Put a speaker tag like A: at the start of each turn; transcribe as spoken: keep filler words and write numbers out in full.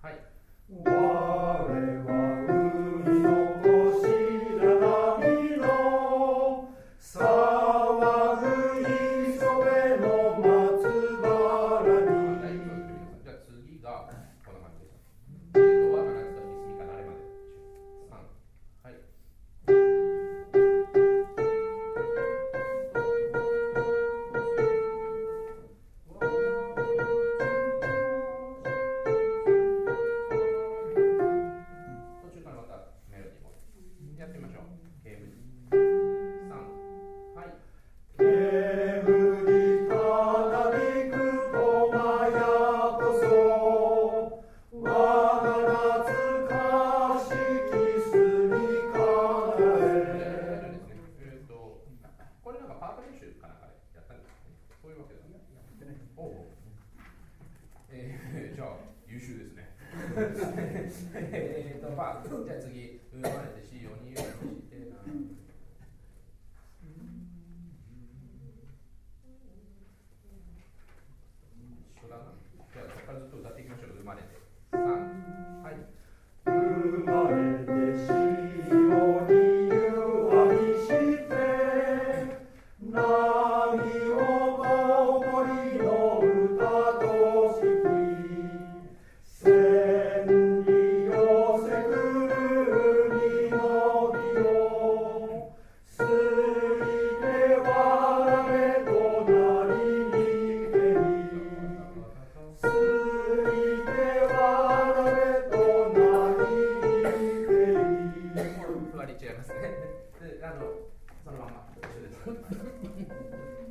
A: はい。
B: 我は海の子白波の騒ぐ磯辺の松原に。
A: 大丈夫です。じゃあ次がこんな感じです。えー、ドアが鳴った日住みかなれまで。さん。はい。途中からまたメロディーもやってみましょう。煙。さん。はい。
B: 煙たなびく駒屋こそ我が懐かしき住みかなへ。
A: えっと、これなんかパート練習かなんかでやったんですかね。そういうわけだね。おう。えー、じゃあ優秀ですね。えっとまあじゃあ次生まれてしようにしてな。一緒だな。じゃあそこからずっと歌っていきましょう。生まれて。さん。はい。
B: 生まれて潮に湯浴びして波を森の歌とし千里寄せくるみの美をすいてわれとなりにけりすいてわれとなりにけり。
A: ふわり違いますね。で、あの、そのまま一緒です。